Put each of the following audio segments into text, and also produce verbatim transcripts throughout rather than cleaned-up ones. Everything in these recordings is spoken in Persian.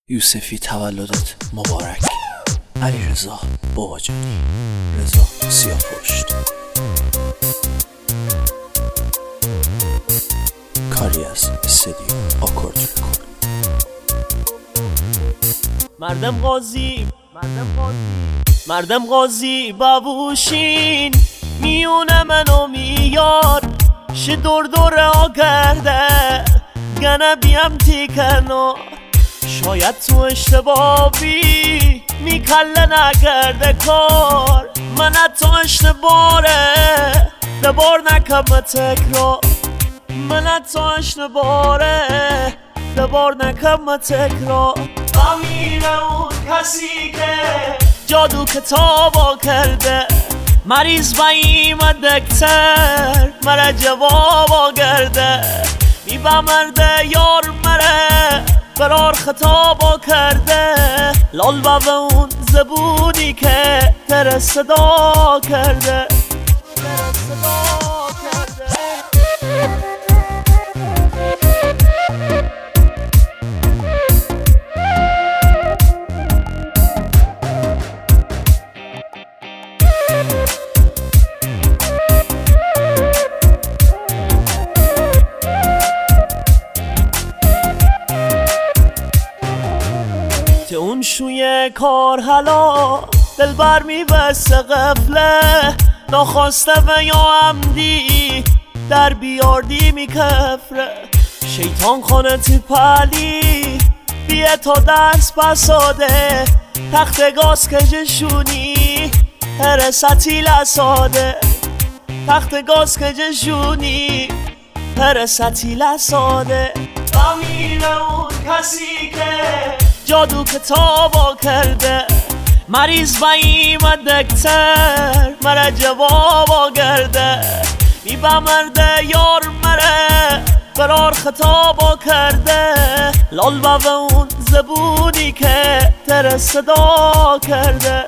یوسفی تولدت مبارک. علیرضا باجری، رضا سیاه‌پشت. کاری از استودیو آکورد ریکورد. مردم قاضی مردم قاضی مردم قاضی بابوشین میونه منو میاد ش دور دور آگرده گنه بیم تیکنو شاید تو اشتبابی میکله نگرده کار من تو اشتباره دبار نکم تکرار من تو اشتباره دبار نکم تکرار بمیره اون کسی که جادو کتابا کرده مریض با ایمه دکتر مره جوابا کرده میبا مرده یار مره قرار خطابا کرده لال با به اون زبونی که تر صدا کرده تر صدا کرده. اون شوی کار حالا دل بر میبسته قفله ناخواسته و یا عمدی در بیاردی میکفره شیطان خانه تی پلی بیه تا دست پساده تخت گاز کجشونی هرستی لساده تخت گاز کجشونی هرستی لساده بمیره اون کسی که جادو کتابا کرده مریض با ایمه دکتر مره جوابا کرده میبا مرده یار مره قرار خطابا کرده لال با به اون زبونی که تر صدا کرده.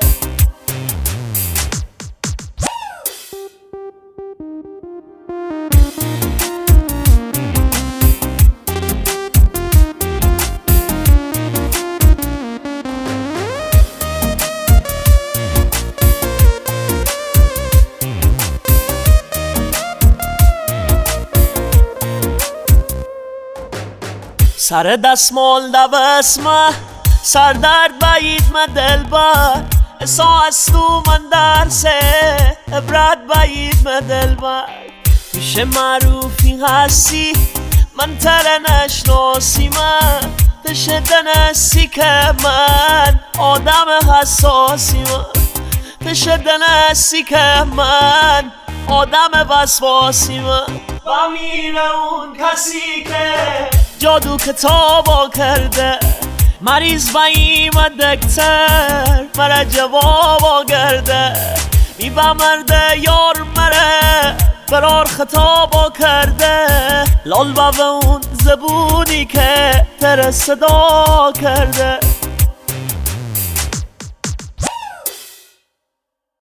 سر دستمال دوسمه سردرد باید من دل بر اسا از تو من درسه عبرت باید من دل بر میشه معروفی هستی من تره نشناسی من تشده نستی که من آدم حساسی من تشده نستی که من آدم وسواسی من بمیره اون کسی که جادو کتابا کرده مریض با ایمه دکتر مره جوابا کرده میبا مرده یار مره قرار خطابا کرده لال با به اون زبونی که تر صدا کرده.